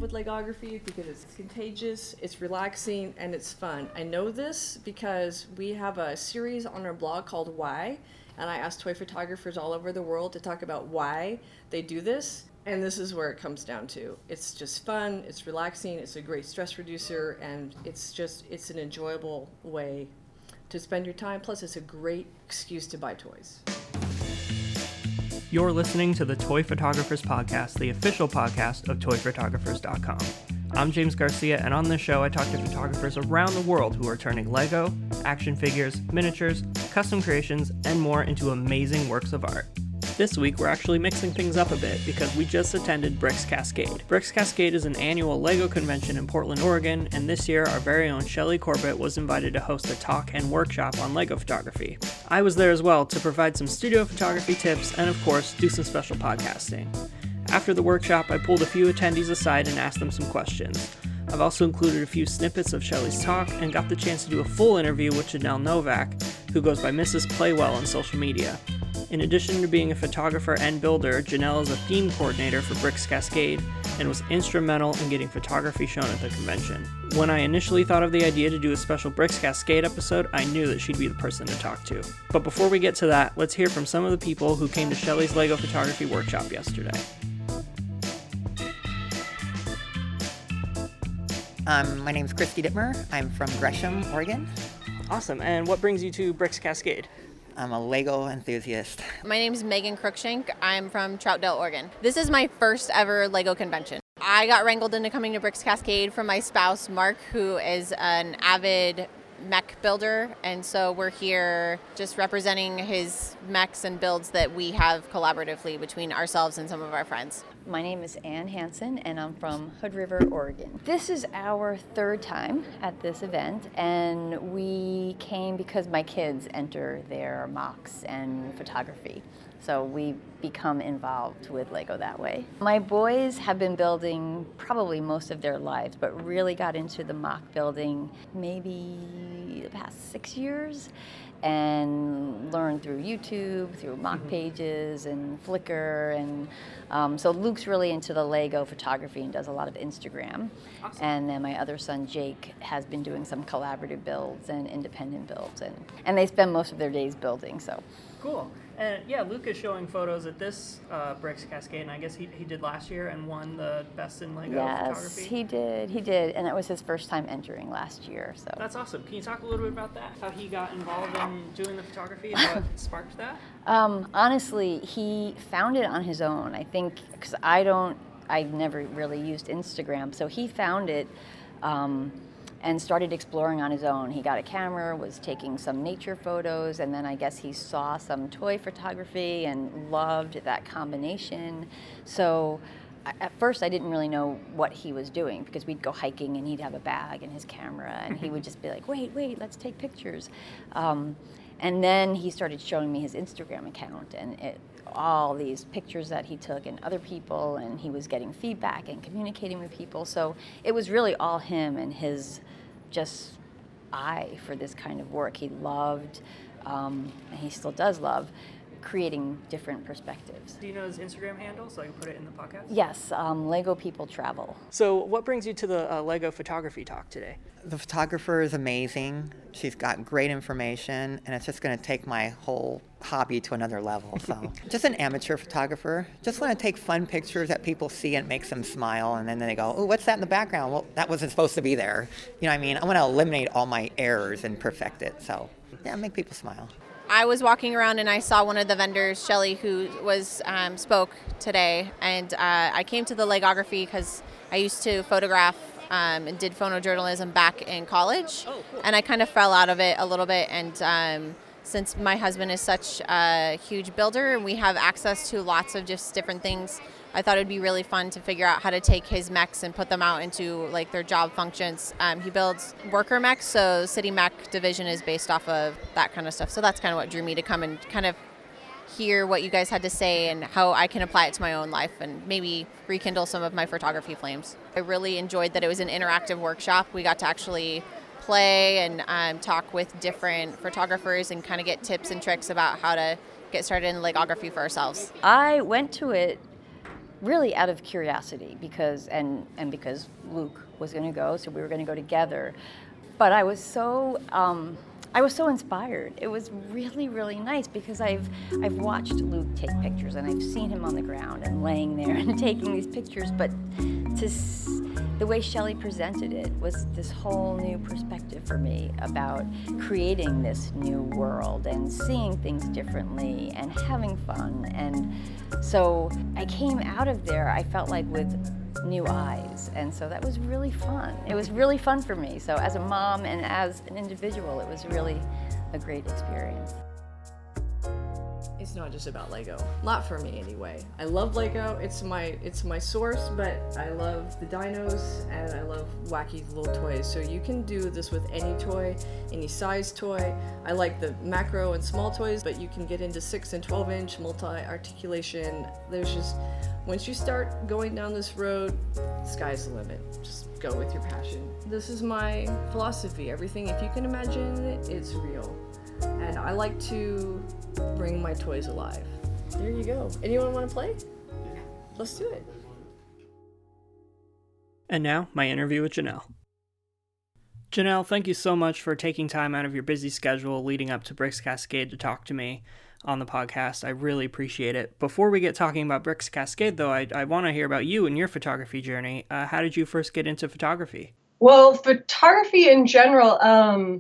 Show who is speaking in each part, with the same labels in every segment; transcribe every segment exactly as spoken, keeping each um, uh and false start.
Speaker 1: with Legography because it's contagious, it's relaxing, and it's fun. I know this because we have a series on our blog called Why, and I asked toy photographers all over the world to talk about why they do this, and this is where it comes down to. It's just fun, it's relaxing, it's a great stress reducer, and it's just, it's an enjoyable way to spend your time, plus it's a great excuse to buy toys.
Speaker 2: You're listening to the Toy Photographers Podcast, the official podcast of toy photographers dot com. I'm James Garcia, and on this show I talk to photographers around the world who are turning Lego, action figures, miniatures, custom creations, and more into amazing works of art. This week we're actually mixing things up a bit because we just attended Bricks Cascade. Bricks Cascade is an annual Lego convention in Portland, Oregon, and this year our very own Shelley Corbett was invited to host a talk and workshop on Lego photography. I was there as well to provide some studio photography tips and of course do some special podcasting. After the workshop, I pulled a few attendees aside and asked them some questions. I've also included a few snippets of Shelley's talk and got the chance to do a full interview with Janelle Novak, who goes by Missus Playwell on social media. In addition to being a photographer and builder, Janelle is a theme coordinator for Bricks Cascade and was instrumental in getting photography shown at the convention. When I initially thought of the idea to do a special Bricks Cascade episode, I knew that she'd be the person to talk to. But before we get to that, let's hear from some of the people who came to Shelley's Lego photography workshop yesterday.
Speaker 3: Um, my name's Christy Dittmer. I'm from Gresham, Oregon.
Speaker 2: Awesome. And what brings you to Bricks Cascade?
Speaker 3: I'm a Lego enthusiast.
Speaker 4: My name is Megan Cruikshank. I'm from Troutdale, Oregon. This is my first ever Lego convention. I got wrangled into coming to Bricks Cascade from my spouse, Mark, who is an avid mech builder, and so we're here just representing his mechs and builds that we have collaboratively between ourselves and some of our friends.
Speaker 5: My name is Ann Hansen, and I'm from Hood River, Oregon. This is our third time at this event, and we came because my kids enter their mocks and photography. So we become involved with Lego that way. My boys have been building probably most of their lives, but really got into the mock building maybe the past six years and learned through YouTube, through mock mm-hmm. pages and Flickr. And um, so Luke's really into the Lego photography and does a lot of Instagram. Awesome. And then my other son, Jake, has been doing some collaborative builds and independent builds. And, and they spend most of their days building, so.
Speaker 2: Cool. And yeah, Luke is showing photos at this uh, Bricks Cascade, and I guess he, he did last year and won the Best in Lego
Speaker 5: yes,
Speaker 2: Photography.
Speaker 5: Yes, he did. He did, and that was his first time entering last year. So
Speaker 2: that's awesome. Can you talk a little bit about that? How he got involved in doing the photography and what sparked that?
Speaker 5: Um, honestly, he found it on his own. I think because I don't, I never really used Instagram, so he found it. Um, and started exploring on his own. He got a camera, was taking some nature photos, and then I guess he saw some toy photography and loved that combination. So at first I didn't really know what he was doing because we'd go hiking and he'd have a bag and his camera and he would just be like, wait, wait, let's take pictures. Um, and then he started showing me his Instagram account and it, all these pictures that he took and other people, and he was getting feedback and communicating with people. So it was really all him and his just eye for this kind of work. He loved, um, and he still does love, creating different perspectives.
Speaker 2: Do you know his Instagram handle so I can put it in the podcast?
Speaker 5: Yes, um, Lego People Travel.
Speaker 2: So what brings you to the uh, Lego photography talk today?
Speaker 3: The photographer is amazing. She's got great information, and it's just going to take my whole hobby to another level. So just an amateur photographer. Just want to take fun pictures that people see and makes them smile, and then they go, oh, what's that in the background? Well, that wasn't supposed to be there. You know what I mean? I want to eliminate all my errors and perfect it. So yeah, make people smile.
Speaker 4: I was walking around and I saw one of the vendors, Shelley, who was um, spoke today, and uh, I came to the Legography because I used to photograph um, and did photojournalism back in college,
Speaker 2: oh, cool.
Speaker 4: And I kind of fell out of it a little bit, and um, since my husband is such a huge builder and we have access to lots of just different things, I thought it'd be really fun to figure out how to take his mechs and put them out into like their job functions. Um, he builds worker mechs, so City Mech Division is based off of that kind of stuff. So that's kind of what drew me to come and kind of hear what you guys had to say and how I can apply it to my own life and maybe rekindle some of my photography flames. I really enjoyed that it was an interactive workshop. We got to actually play and um, talk with different photographers and kind of get tips and tricks about how to get started in legography for ourselves.
Speaker 5: I went to it really out of curiosity because and and because Luke was going to go, so we were going to go together. But I was so um, I was so inspired. It was really, really nice because I've I've watched Luke take pictures and I've seen him on the ground and laying there and taking these pictures. But to s- the way Shelley presented it was this whole new perspective for me about creating this new world and seeing things differently and having fun. And so I came out of there, I felt like with new eyes, and so that was really fun. It was really fun for me. So as a mom and as an individual, it was really a great experience.
Speaker 1: It's not just about Lego. Not for me anyway. I love Lego. It's my it's my source, but I love the dinos and I love wacky little toys. So you can do this with any toy, any size toy. I like the macro and small toys, but you can get into six and twelve inch multi-articulation. There's just, once you start going down this road, the sky's the limit. Just go with your passion. This is my philosophy. Everything, if you can imagine it, it's real. And I like to bring my toys alive. There you go. Anyone want to play? Let's do it.
Speaker 2: And now, my interview with Janelle. Janelle, thank you so much for taking time out of your busy schedule leading up to Bricks Cascade to talk to me on the podcast. I really appreciate it. Before we get talking about Bricks Cascade, though, I, I want to hear about you and your photography journey. Uh, how did you first get into photography?
Speaker 6: Well, photography in general, um,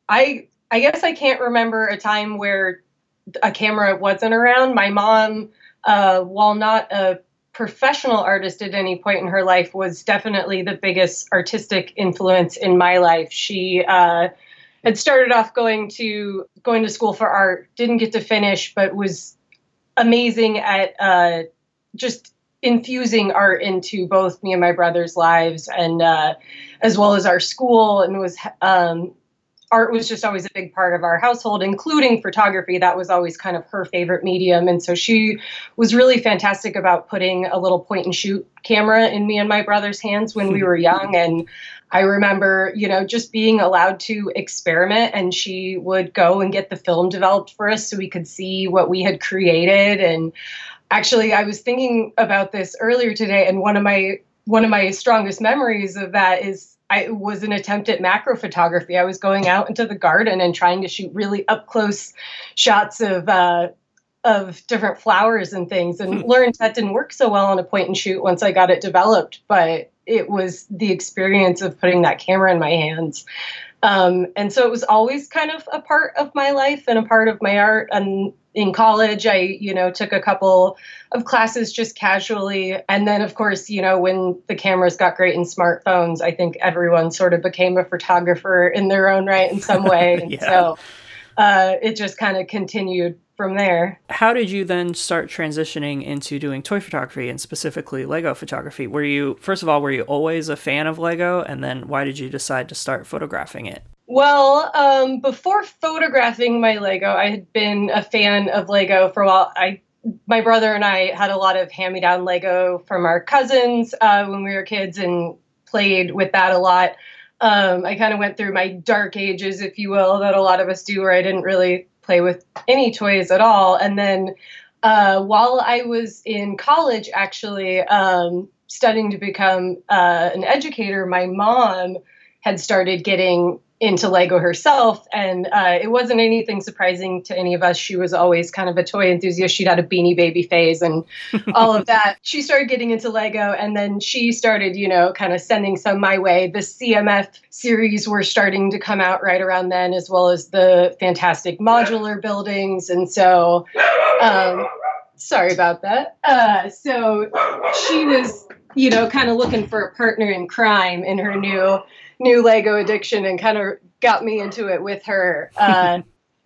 Speaker 6: I I guess I can't remember a time where a camera wasn't around. My mom, uh, while not a professional artist at any point in her life, was definitely the biggest artistic influence in my life. She uh, had started off going to going to school for art, didn't get to finish, but was amazing at uh, just infusing art into both me and my brother's lives, and uh, as well as our school, and was um, art was just always a big part of our household, including photography. That was always kind of her favorite medium. And so she was really fantastic about putting a little point and shoot camera in me and my brother's hands when we were young. And I remember, you know, just being allowed to experiment, and she would go and get the film developed for us so we could see what we had created. And actually, I was thinking about this earlier today, and one of my one of my strongest memories of that is I was an attempt at macro photography. I was going out into the garden and trying to shoot really up close shots of uh, of different flowers and things, and learned that didn't work so well on a point and shoot once I got it developed. But it was the experience of putting that camera in my hands. Um, and so it was always kind of a part of my life and a part of my art. And in college, I, you know, took a couple of classes just casually. And then, of course, you know, when the cameras got great in smartphones, I think everyone sort of became a photographer in their own right in some way. And
Speaker 2: yeah.
Speaker 6: so uh, it just kind of continued from there.
Speaker 2: How did you then start transitioning into doing toy photography and specifically Lego photography? Were you, first of all, were you always a fan of Lego? And then why did you decide to start photographing it?
Speaker 6: Well, um, before photographing my Lego, I had been a fan of Lego for a while. I, my brother and I had a lot of hand-me-down Lego from our cousins uh, when we were kids and played with that a lot. Um, I kind of went through my dark ages, if you will, that a lot of us do, where I didn't really play with any toys at all. And then uh, while I was in college, actually um, studying to become uh, an educator, my mom had started getting into Lego herself. And uh, it wasn't anything surprising to any of us. She was always kind of a toy enthusiast. She'd had a Beanie Baby phase and all of that. She started getting into Lego, and then she started, you know, kind of sending some my way. The C M F series were starting to come out right around then, as well as the fantastic modular buildings. And so, um, sorry about that. Uh, so she was, you know, kind of looking for a partner in crime in her new new Lego addiction, and kind of got me into it with her. Uh,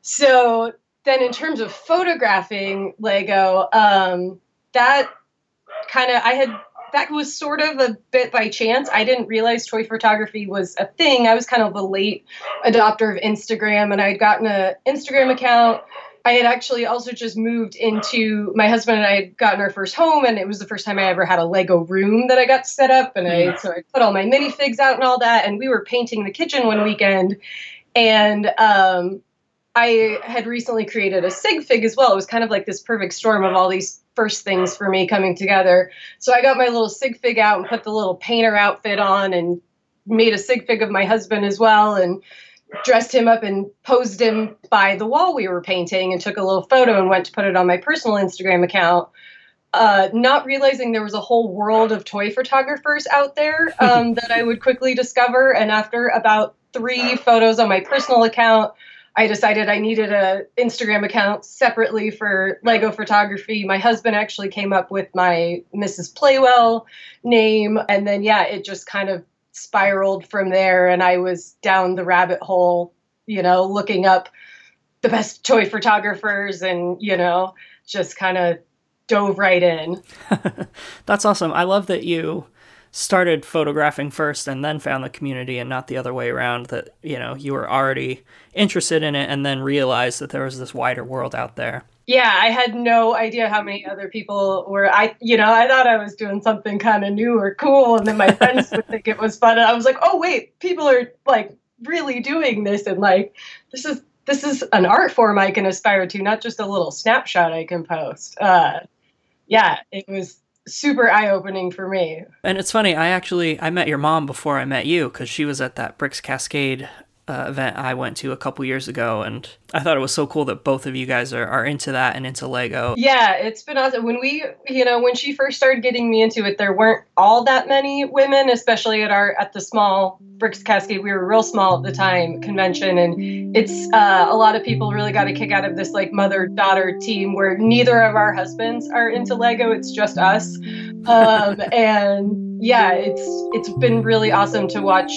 Speaker 6: so then in terms of photographing Lego, um, that kind of, I had, that was sort of a bit by chance. I didn't realize toy photography was a thing. I was kind of a late adopter of Instagram, and I had gotten an Instagram account. I had actually also just moved into, my husband and I had gotten our first home, and it was the first time I ever had a Lego room that I got set up. And I, so I put all my minifigs out and all that, and we were painting the kitchen one weekend. And um, I had recently created a sig fig as well. It was kind of like this perfect storm of all these first things for me coming together. So I got my little sig fig out and put the little painter outfit on and made a sig fig of my husband as well, and dressed him up and posed him by the wall we were painting and took a little photo and went to put it on my personal Instagram account. Uh, not realizing there was a whole world of toy photographers out there um, that I would quickly discover. And after about three photos on my personal account, I decided I needed a Instagram account separately for Lego photography. My husband actually came up with my Missus Playwell name. And then, yeah, it just kind of spiraled from there. And I was down the rabbit hole, you know, looking up the best toy photographers and, you know, just kind of dove right in.
Speaker 2: That's awesome. I love that you started photographing first and then found the community and not the other way around, that, you know, you were already interested in it and then realized that there was this wider world out there.
Speaker 6: Yeah, I had no idea how many other people were, I, you know, I thought I was doing something kind of new or cool. And then my friends would think it was fun. And I was like, oh, wait, people are like really doing this. And like, this is, this is an art form I can aspire to, not just a little snapshot I can post. Uh, yeah, it was super eye-opening for me.
Speaker 2: And it's funny, I actually, I met your mom before I met you because she was at that Bricks Cascade uh, event I went to a couple years ago, and I thought it was so cool that both of you guys are, are into that and into Lego.
Speaker 6: Yeah, it's been awesome. When we, you know, when she first started getting me into it, there weren't all that many women, especially at our, at the small Bricks Cascade. We were real small at the time convention, and it's uh, a lot of people really got a kick out of this like mother-daughter team where neither of our husbands are into Lego. It's just us. Um, and yeah, it's it's been really awesome to watch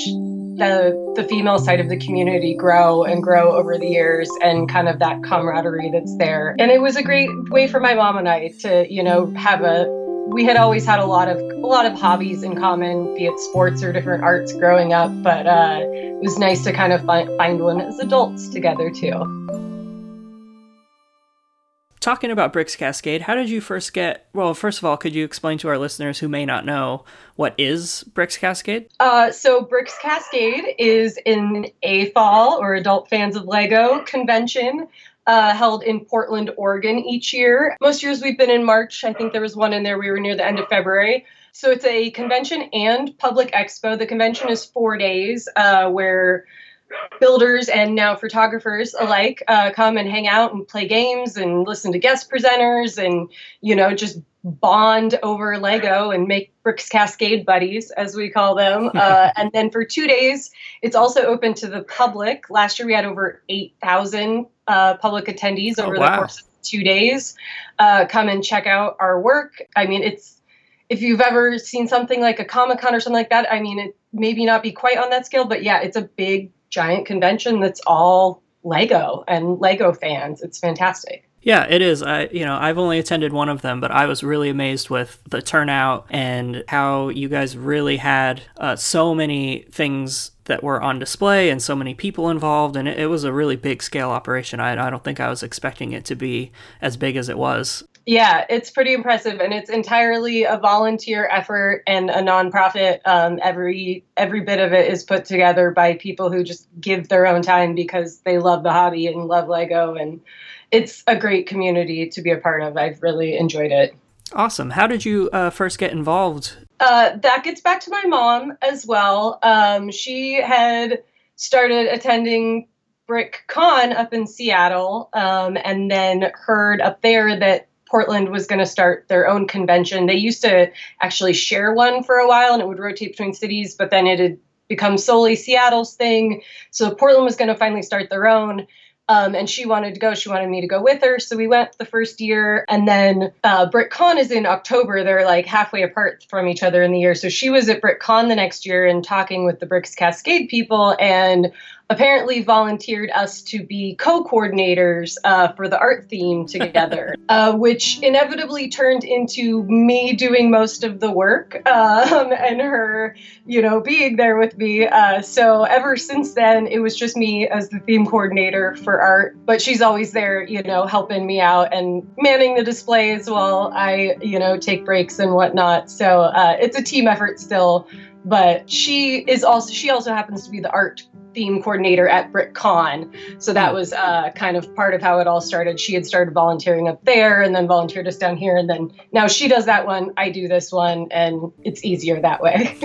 Speaker 6: the the female side of the community grow and grow over the years, and kind of that camaraderie that's there. And it was a great way for my mom and I to, you know, have a, we had always had a lot of a lot of hobbies in common, be it sports or different arts growing up, but uh, it was nice to kind of find, find one as adults together too.
Speaker 2: Talking about Bricks Cascade, how did you first get, well, first of all, could you explain to our listeners who may not know, what is Bricks Cascade?
Speaker 6: Uh, so Bricks Cascade is an A F O L, or Adult Fans of Lego, convention uh, held in Portland, Oregon each year. Most years we've been in March. I think there was one in there, we were near the end of February. So it's a convention and public expo. The convention is four days uh, where builders and now photographers alike uh, come and hang out and play games and listen to guest presenters and, you know, just bond over Lego and make Bricks Cascade buddies, as we call them. Uh, and then for two days, it's also open to the public. Last year, we had over eight thousand uh, public attendees over
Speaker 2: oh, wow.
Speaker 6: the course of two days. Uh, come and check out our work. I mean, it's, if you've ever seen something like a Comic-Con or something like that, I mean, it maybe not be quite on that scale, but yeah, it's a big, giant convention that's all Lego and Lego fans. It's fantastic.
Speaker 2: Yeah, it is. I, you know, I've only attended one of them, but I was really amazed with the turnout and how you guys really had uh, so many things that were on display and so many people involved, and it, it was a really big scale operation. I, I don't think I was expecting it to be as big as it was.
Speaker 6: Yeah, it's pretty impressive, and it's entirely a volunteer effort and a nonprofit. Um, every every bit of it is put together by people who just give their own time because they love the hobby and love Lego, and it's a great community to be a part of. I've really enjoyed it.
Speaker 2: Awesome. How did you uh, first get involved?
Speaker 6: Uh, that gets back to my mom as well. Um, she had started attending BrickCon up in Seattle, um, and then heard up there that Portland was going to start their own convention. They used to actually share one for a while, and it would rotate between cities, but then it had become solely Seattle's thing. So Portland was going to finally start their own. Um, and she wanted to go. She wanted me to go with her. So we went the first year. And then uh, BrickCon is in October. They're like halfway apart from each other in the year. So she was at BrickCon the next year and talking with the Bricks Cascade people, and apparently volunteered us to be co-coordinators uh, for the art theme together, uh, which inevitably turned into me doing most of the work um, and her, you know, being there with me. Uh, so ever since then, it was just me as the theme coordinator for art, but she's always there, you know, helping me out and manning the displays while I, you know, take breaks and whatnot. So uh, it's a team effort still, but she is also, she also happens to be the art theme coordinator coordinator at BrickCon. So that was uh, kind of part of how it all started. She had started volunteering up there and then volunteered us down here. And then now she does that one, I do this one, and it's easier that way.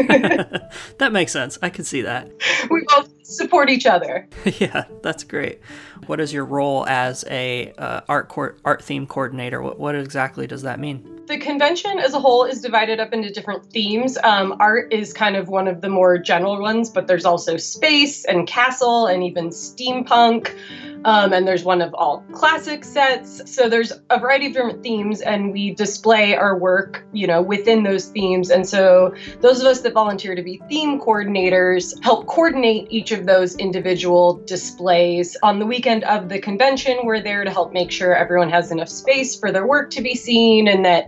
Speaker 2: That makes sense. I can see that.
Speaker 6: We both support each other.
Speaker 2: Yeah, that's great. What is your role as a uh, art co- art theme coordinator? What, what exactly does that mean?
Speaker 6: The convention as a whole is divided up into different themes. Um, art is kind of one of the more general ones, but there's also space and castle and even steampunk. Um, and there's one of all classic sets. So there's a variety of different themes, and we display our work, you know, within those themes. And so those of us that volunteer to be theme coordinators help coordinate each of those individual displays. On the weekend of the convention, we're there to help make sure everyone has enough space for their work to be seen, and that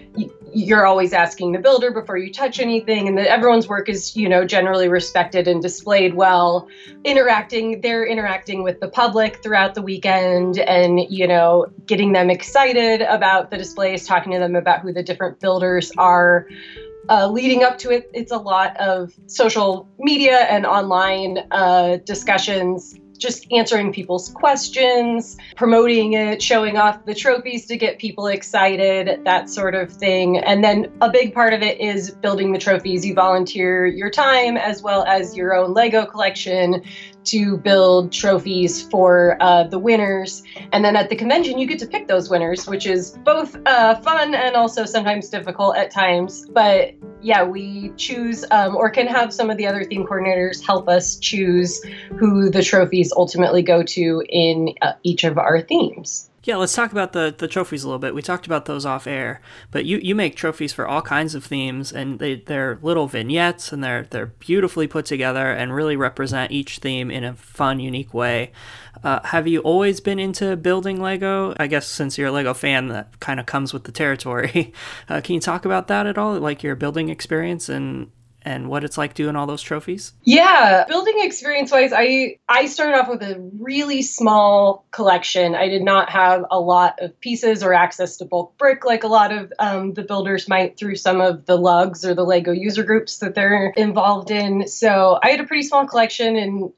Speaker 6: you're always asking the builder before you touch anything, and that everyone's work is, you know, generally respected and displayed well. Interacting, they're interacting with the public throughout the weekend and, you know, getting them excited about the displays, talking to them about who the different builders are. Uh, leading up to it, it's a lot of social media and online uh, discussions, just answering people's questions, promoting it, showing off the trophies to get people excited, that sort of thing. And then a big part of it is building the trophies. You volunteer your time as well as your own Lego collection to build trophies for uh, the winners. And then at the convention, you get to pick those winners, which is both uh, fun and also sometimes difficult at times. But yeah, we choose um, or can have some of the other theme coordinators help us choose who the trophies ultimately go to in uh, each of our themes.
Speaker 2: Yeah, let's talk about the, the trophies a little bit. We talked about those off air, but you, you make trophies for all kinds of themes, and they, they're little vignettes, and they're they're beautifully put together and really represent each theme in a fun, unique way. Uh, have you always been into building Lego? I guess since you're a Lego fan, that kind of comes with the territory. Uh, can you talk about that at all, like your building experience and and what it's like doing all those trophies?
Speaker 6: Yeah, building experience wise, I, I started off with a really small collection. I did not have a lot of pieces or access to bulk brick like a lot of um, the builders might through some of the lugs or the Lego user groups that they're involved in. So I had a pretty small collection, and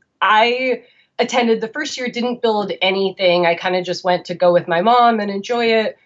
Speaker 6: I attended the first year, didn't build anything. I kind of just went to go with my mom and enjoy it.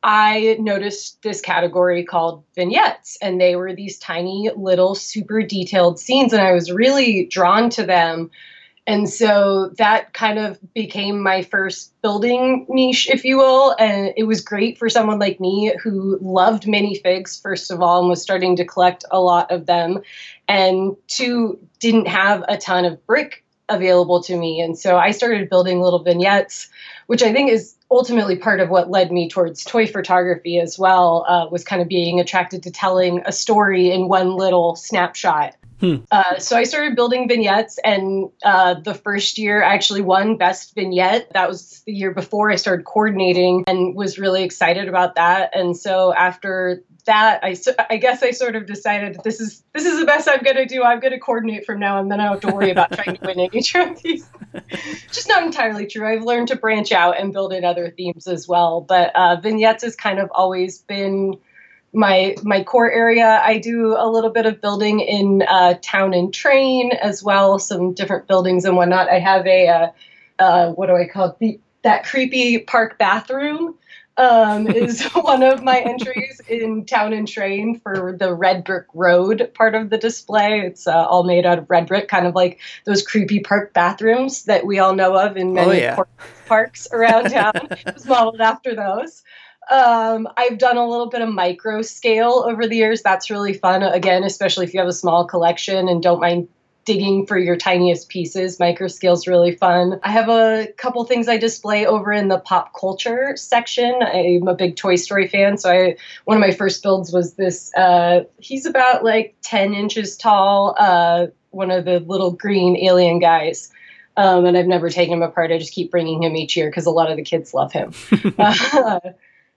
Speaker 6: I noticed this category called vignettes, and they were these tiny little super detailed scenes, and I was really drawn to them. And so that kind of became my first building niche, if you will. And it was great for someone like me who loved minifigs, first of all, and was starting to collect a lot of them, and two, didn't have a ton of brick available to me. And so I started building little vignettes, which I think is ultimately part of what led me towards toy photography as well, uh, was kind of being attracted to telling a story in one little snapshot. Hmm. Uh, so I started building vignettes, and uh, the first year I actually won Best Vignette. That was the year before I started coordinating, and was really excited about that. And so after that, I, I guess I sort of decided this is this is the best I'm going to do. I'm going to coordinate from now on, then I don't have to worry about trying to win any trophies. Just not entirely true. I've learned to branch out and build in other themes as well. But uh, vignettes has kind of always been my my core area. I do a little bit of building in uh, Town and Train as well, some different buildings and whatnot. I have a, uh, uh, what do I call it? The, that creepy park bathroom um, is one of my entries in Town and Train for the red brick road part of the display. It's uh, all made out of red brick, kind of like those creepy park bathrooms that we all know of in many
Speaker 2: oh, yeah.
Speaker 6: parks around town. It was modeled after those. Um, I've done a little bit of micro scale over the years. That's really fun. Again, especially if you have a small collection and don't mind digging for your tiniest pieces. Micro scale is really fun. I have a couple things I display over in the pop culture section. I'm a big Toy Story fan, so I one of my first builds was this. Uh, he's about like ten inches tall. Uh, one of the little green alien guys. Um, and I've never taken him apart. I just keep bringing him each year because a lot of the kids love him. uh,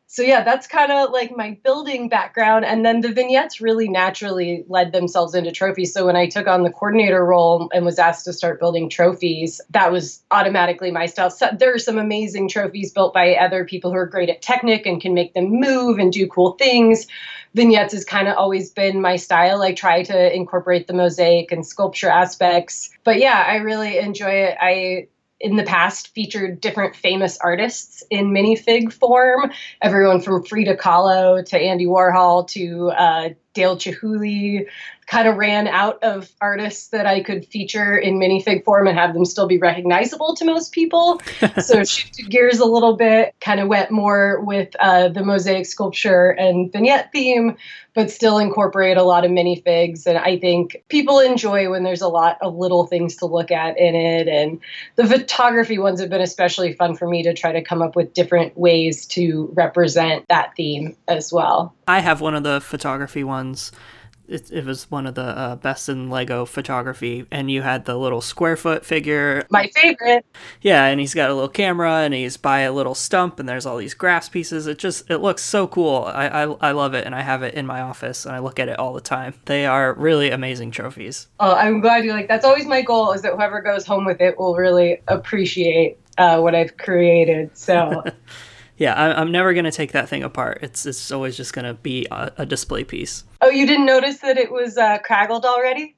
Speaker 6: so yeah, that's kind of like my building background. And then the vignettes really naturally led themselves into trophies. So when I took on the coordinator role and was asked to start building trophies, that was automatically my style. So there are some amazing trophies built by other people who are great at technique and can make them move and do cool things. Vignettes has kind of always been my style. I try to incorporate the mosaic and sculpture aspects. But yeah, I really enjoy it. I in the past featured different famous artists in minifig form, everyone from Frida Kahlo to Andy Warhol to uh, Dale Chihuly. Kind of ran out of artists that I could feature in minifig form and have them still be recognizable to most people. So shifted gears a little bit, kind of went more with uh, the mosaic sculpture and vignette theme, but still incorporate a lot of minifigs. And I think people enjoy when there's a lot of little things to look at in it. And the photography ones have been especially fun for me to try to come up with different ways to represent that theme as well.
Speaker 2: I have one of the photography ones. It, it was one of the uh, best in Lego photography, and you had the little square foot figure.
Speaker 6: My favorite.
Speaker 2: Yeah, and he's got a little camera, and he's by a little stump, and there's all these grass pieces. It just, it looks so cool. I, I, I love it, and I have it in my office, and I look at it all the time. They are really amazing trophies.
Speaker 6: Oh, I'm glad you like. That's always my goal, is that whoever goes home with it will really appreciate uh, what I've created. So.
Speaker 2: Yeah, I, I'm never going to take that thing apart. It's it's always just going to be a, a display piece.
Speaker 6: Oh, you didn't notice that it was uh, craggled already?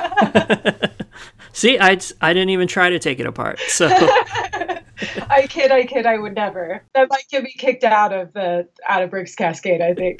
Speaker 2: See, I, I didn't even try to take it apart. So
Speaker 6: I kid, I kid, I would never. That might get me kicked out of the out of Bricks Cascade, I think.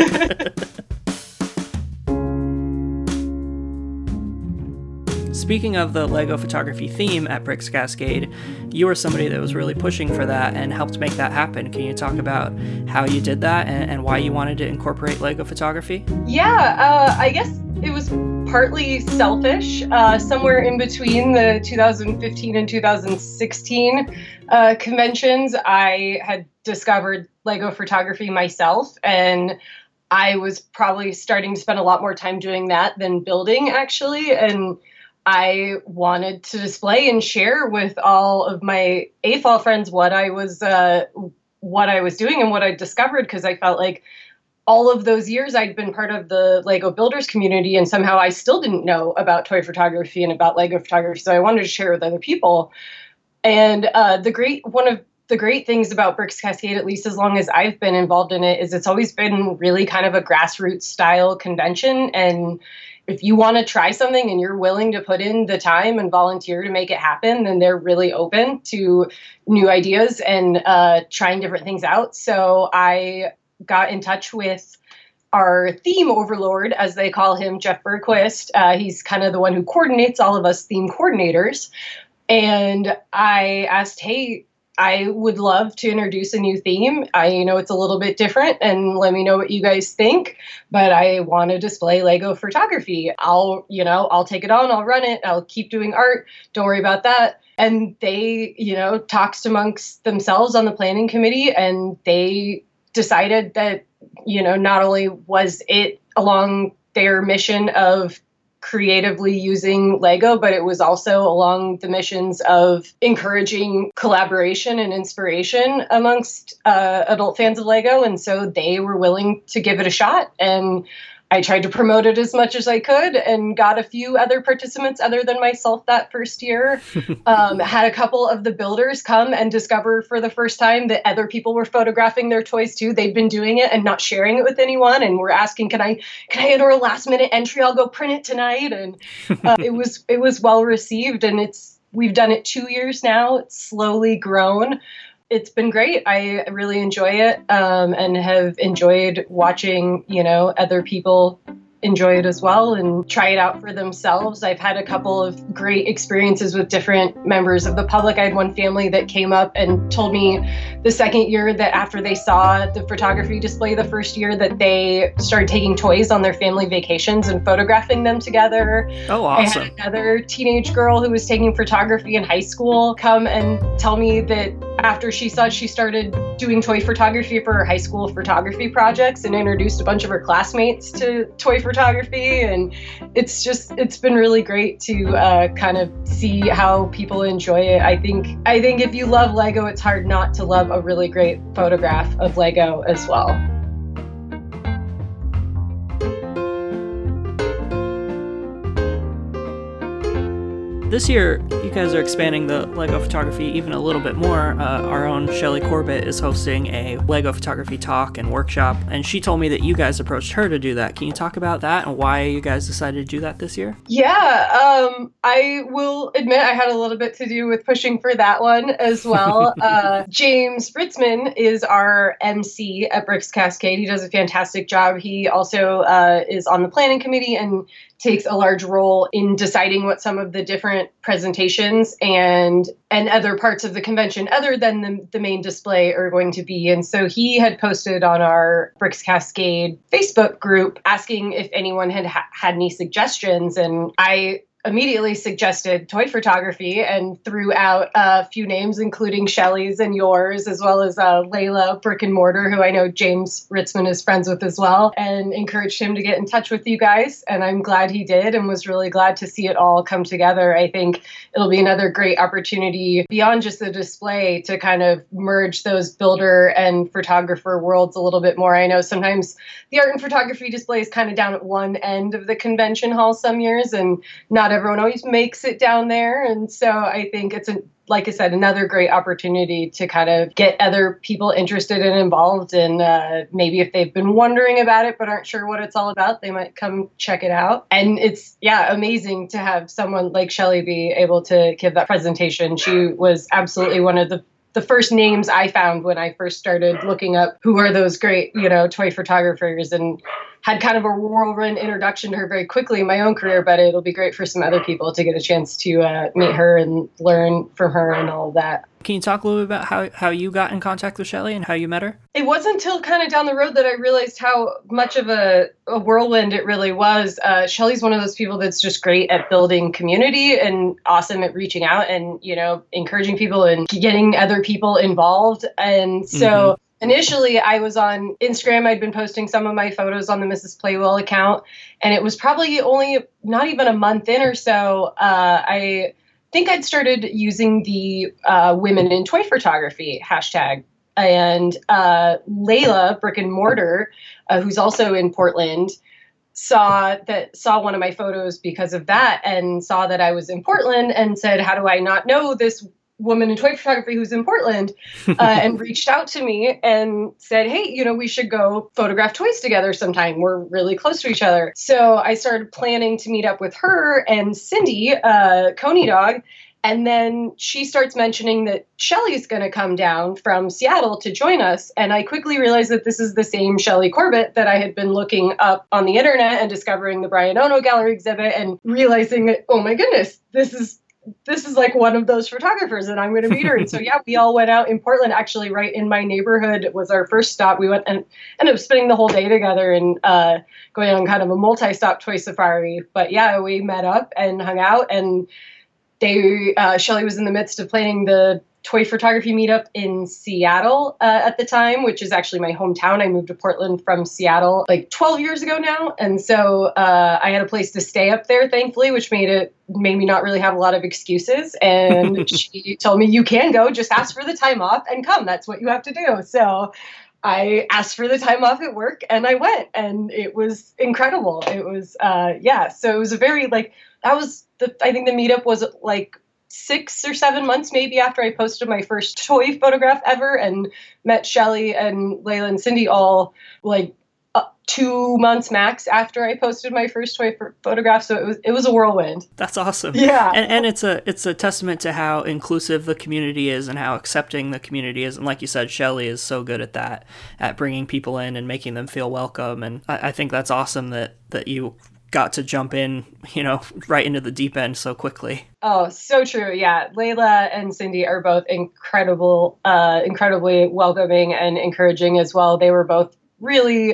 Speaker 2: Speaking of the Lego photography theme at Bricks Cascade, you were somebody that was really pushing for that and helped make that happen. Can you talk about how you did that and, and why you wanted to incorporate Lego photography?
Speaker 6: Yeah, uh, I guess it was partly selfish. Uh, somewhere in between the two thousand fifteen and two thousand sixteen uh, conventions, I had discovered Lego photography myself, and I was probably starting to spend a lot more time doing that than building, actually. And I wanted to display and share with all of my A F O L friends what I was uh, what I was doing and what I discovered, because I felt like all of those years I'd been part of the Lego builders community, and somehow I still didn't know about toy photography and about Lego photography. So I wanted to share with other people. And uh, the great one of the great things about Bricks Cascade, at least as long as I've been involved in it, is it's always been really kind of a grassroots style convention. And if you want to try something and you're willing to put in the time and volunteer to make it happen, then they're really open to new ideas and uh, trying different things out. So I got in touch with our theme overlord, as they call him, Jeff Bergquist. Uh, he's kind of the one who coordinates all of us theme coordinators. And I asked, hey, I would love to introduce a new theme. I know it's a little bit different, and let me know what you guys think, but I want to display Lego photography. I'll, you know, I'll take it on, I'll run it, I'll keep doing art. Don't worry about that. And they, you know, talked amongst themselves on the planning committee, and they decided that, you know, not only was it along their mission of creatively using Lego, but it was also along the missions of encouraging collaboration and inspiration amongst uh, adult fans of Lego. And so they were willing to give it a shot. And I tried to promote it as much as I could and got a few other participants other than myself that first year. Um, had a couple of the builders come and discover for the first time that other people were photographing their toys too. They'd been doing it and not sharing it with anyone, and were asking, "Can I, can I enter a last minute entry? I'll go print it tonight." And uh, it was it was well received, and it's we've done it two years now. It's slowly grown. It's been great. I really enjoy it, um, and have enjoyed watching, you know, other people enjoy it as well and try it out for themselves. I've had a couple of great experiences with different members of the public. I had one family that came up and told me the second year that after they saw the photography display the first year, that they started taking toys on their family vacations and photographing them together.
Speaker 2: Oh, awesome.
Speaker 6: I had another teenage girl who was taking photography in high school come and tell me that after she saw, she started doing toy photography for her high school photography projects and introduced a bunch of her classmates to toy photography. And it's just, it's been really great to uh, kind of see how people enjoy it. I think, I think if you love Lego, it's hard not to love a really great photograph of Lego as well.
Speaker 2: This year, you guys are expanding the Lego photography even a little bit more. Uh, our own Shelly Corbett is hosting a Lego photography talk and workshop, and she told me that you guys approached her to do that. Can you talk about that and why you guys decided to do that this year?
Speaker 6: Yeah, um, I will admit I had a little bit to do with pushing for that one as well. uh, James Ritzman is our M C at Bricks Cascade. He does a fantastic job. He also uh, is on the planning committee and takes a large role in deciding what some of the different presentations and and other parts of the convention other than the, the main display are going to be. And so he had posted on our Bricks Cascade Facebook group asking if anyone had ha- had any suggestions. And I immediately suggested toy photography and threw out a few names, including Shelly's and yours, as well as uh, Layla Brick and Mortar, who I know James Ritzman is friends with as well, and encouraged him to get in touch with you guys. And I'm glad he did and was really glad to see it all come together. I think it'll be another great opportunity beyond just the display to kind of merge those builder and photographer worlds a little bit more. I know sometimes the art and photography display is kind of down at one end of the convention hall some years, and not everyone always makes it down there. And so I think it's, a, like I said, another great opportunity to kind of get other people interested and involved. And uh, maybe if they've been wondering about it but aren't sure what it's all about, they might come check it out. And it's, yeah, amazing to have someone like Shelly be able to give that presentation. She was absolutely one of the the first names I found when I first started looking up who are those great, you know, toy photographers, and had kind of a whirlwind introduction to her very quickly in my own career, but it'll be great for some other people to get a chance to uh, meet her and learn from her and all of that.
Speaker 2: Can you talk a little bit about how, how you got in contact with Shelly and how you met her?
Speaker 6: It wasn't until kind of down the road that I realized how much of a, a whirlwind it really was. Uh, Shelly's one of those people that's just great at building community and awesome at reaching out and, you know, encouraging people and getting other people involved. And so mm-hmm. Initially, I was on Instagram. I'd been posting some of my photos on the Missus Playwell account, and it was probably only not even a month in or so. Uh, I think I'd started using the uh, Women in Toy Photography hashtag. And uh, Layla Brick and Mortar, uh, who's also in Portland, saw that saw one of my photos because of that, and saw that I was in Portland, and said, "How do I not know this woman in toy photography who's in Portland?" uh, and reached out to me and said, "Hey, you know, we should go photograph toys together sometime. We're really close to each other." So I started planning to meet up with her and Cindy, uh, Coney Dog. And then she starts mentioning that Shelly's going to come down from Seattle to join us. And I quickly realized that this is the same Shelly Corbett that I had been looking up on the internet and discovering the Brian Ono Gallery exhibit and realizing that, oh my goodness, this is this is like one of those photographers, and I'm going to meet her. And so, yeah, we all went out in Portland, actually right in my neighborhood. It was our first stop. We went and ended up spending the whole day together and uh, going on kind of a multi-stop toy safari. But yeah, we met up and hung out, and they, uh, Shelly was in the midst of planning the toy photography meetup in Seattle uh, at the time, which is actually my hometown. I moved to Portland from Seattle like twelve years ago now. And so uh, I had a place to stay up there, thankfully, which made it made me not really have a lot of excuses. And she told me, "You can go, just ask for the time off and come. That's what you have to do." So I asked for the time off at work and I went, and it was incredible. It was, uh, yeah. So it was a very like, that was the, I think the meetup was like six or seven months maybe after I posted my first toy photograph ever, and met Shelly and Layla and Cindy all like uh, two months max after I posted my first toy ph- photograph. So it was it was a whirlwind.
Speaker 2: That's awesome.
Speaker 6: Yeah,
Speaker 2: and, and it's a it's a testament to how inclusive the community is and how accepting the community is. And like you said, Shelly is so good at that, at bringing people in and making them feel welcome. And I, I think that's awesome that that you got to jump in, you know, right into the deep end so quickly.
Speaker 6: Oh, so true. Yeah. Layla and Cindy are both incredible, uh, incredibly welcoming and encouraging as well. They were both really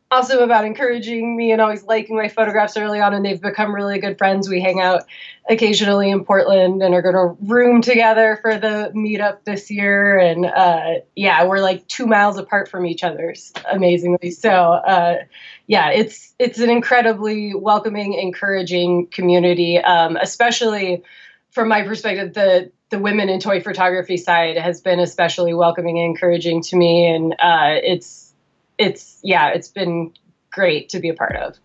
Speaker 6: awesome about encouraging me and always liking my photographs early on, and they've become really good friends. We hang out occasionally in Portland and are going to room together for the meetup this year. And uh, yeah, we're like two miles apart from each other, amazingly. So uh, yeah, it's it's an incredibly welcoming, encouraging community, um, especially from my perspective. The the women in toy photography side has been especially welcoming and encouraging to me, and uh, it's It's, yeah, it's been great to be a part of.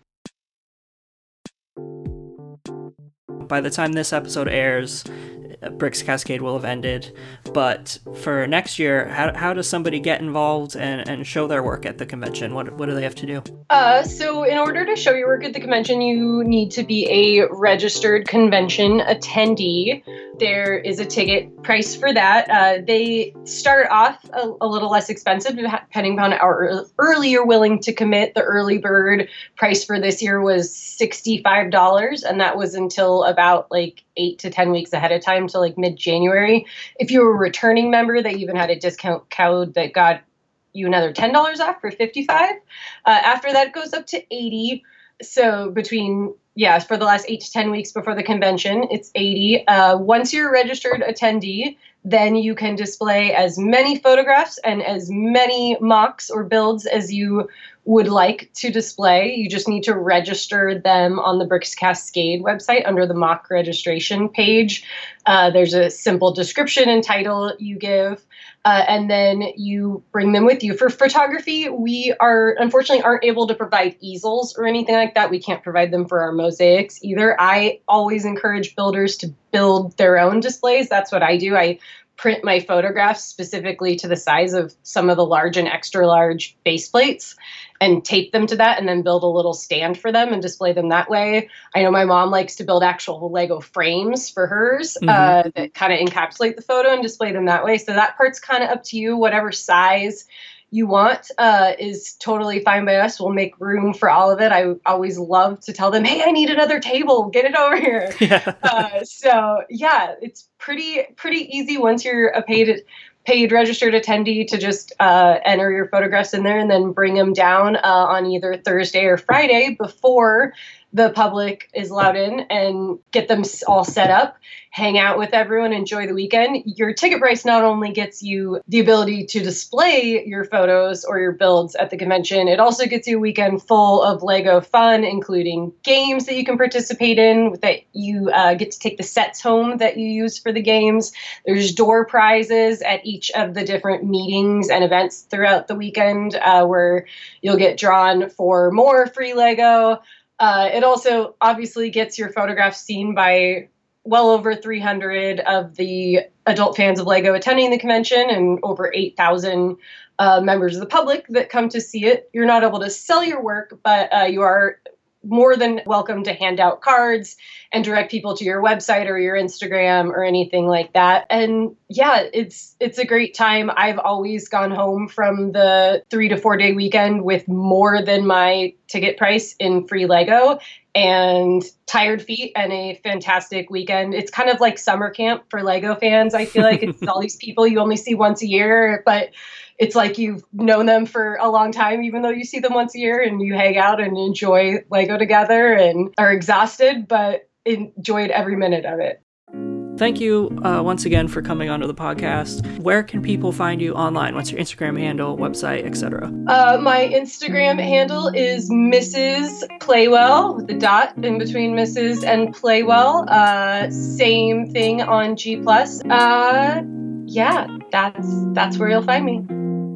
Speaker 2: By the time this episode airs, Bricks Cascade will have ended. But for next year, how, how does somebody get involved and, and show their work at the convention? What what do they have to do?
Speaker 6: Uh, so in order to show your work at the convention, you need to be a registered convention attendee. There is a ticket price for that. Uh, they start off a, a little less expensive depending on how early you're willing to commit. The early bird price for this year was sixty-five dollars, and that was until about like eight to ten weeks ahead of time, to like mid-January. If you were a returning member, they even had a discount code that got you another ten dollars off for fifty-five dollars. Uh, after that, it goes up to eighty dollars. So between, yeah, for the last eight to ten weeks before the convention, it's eighty dollars. Uh, once you're a registered attendee, then you can display as many photographs and as many mocks or builds as you would like to display. You just need to register them on the Bricks Cascade website under the mock registration page. Uh, there's a simple description and title you give, uh, and then you bring them with you. For photography, we are unfortunately aren't able to provide easels or anything like that. We can't provide them for our mosaics either. I always encourage builders to build their own displays. That's what I do. I print my photographs specifically to the size of some of the large and extra large base plates and tape them to that, and then build a little stand for them and display them that way. I know my mom likes to build actual Lego frames for hers mm-hmm. uh, that kind of encapsulate the photo and display them that way. So that part's kind of up to you. Whatever size you want uh, is totally fine by us. We'll make room for all of it. I always love to tell them, hey, I need another table. Get it over here. Yeah. Uh, so yeah, it's pretty pretty easy once you're a paid paid registered attendee to just uh, enter your photographs in there and then bring them down uh, on either Thursday or Friday before the public is allowed in, and get them all set up, hang out with everyone, enjoy the weekend. Your ticket price not only gets you the ability to display your photos or your builds at the convention, it also gets you a weekend full of Lego fun, including games that you can participate in, that you uh, get to take the sets home that you use for the games. There's door prizes at each of the different meetings and events throughout the weekend uh, where you'll get drawn for more free Lego. Uh, it also obviously gets your photographs seen by well over three hundred of the adult fans of Lego attending the convention, and over eight thousand uh, members of the public that come to see it. You're not able to sell your work, but uh, you are more than welcome to hand out cards and direct people to your website or your Instagram or anything like that. And yeah, it's it's a great time. I've always gone home from the three to four day weekend with more than my ticket price in free Lego and tired feet and a fantastic weekend. It's kind of like summer camp for Lego fans. I feel like it's all these people you only see once a year, but it's like you've known them for a long time, even though you see them once a year, and you hang out and enjoy Lego together and are exhausted, but enjoyed every minute of it.
Speaker 2: Thank you uh, once again for coming onto the podcast. Where can people find you online? What's your Instagram handle, website, et cetera?
Speaker 6: Uh, my Instagram handle is Missus Playwell, with the dot in between Missus and Playwell. Uh, same thing on G plus. Uh, yeah, that's that's where you'll find me.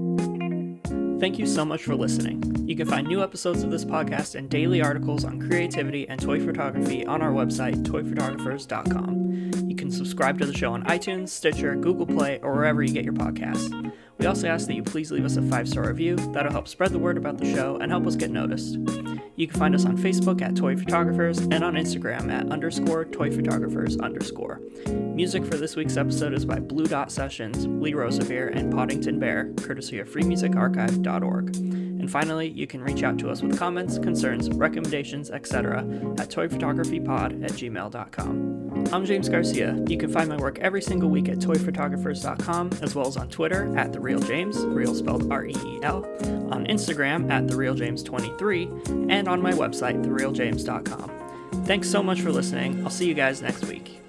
Speaker 2: Thank you so much for listening. You can find new episodes of this podcast and daily articles on creativity and toy photography on our website, toy photographers dot com. You can subscribe to the show on iTunes, Stitcher, Google Play, or wherever you get your podcasts. We also ask that you please leave us a five-star review. That'll help spread the word about the show and help us get noticed. You can find us on Facebook at Toy Photographers and on Instagram at underscore Toy Photographers underscore. Music for this week's episode is by Blue Dot Sessions, Lee Rosevere, and Poddington Bear, courtesy of free music archive dot org. And finally, you can reach out to us with comments, concerns, recommendations, et cetera at toy photography pod at gmail dot com. I'm James Garcia. You can find my work every single week at toy photographers dot com, as well as on Twitter at TheRealJames, real spelled R E E L, on Instagram at The Real James twenty-three, and on my website, the real james dot com. Thanks so much for listening. I'll see you guys next week.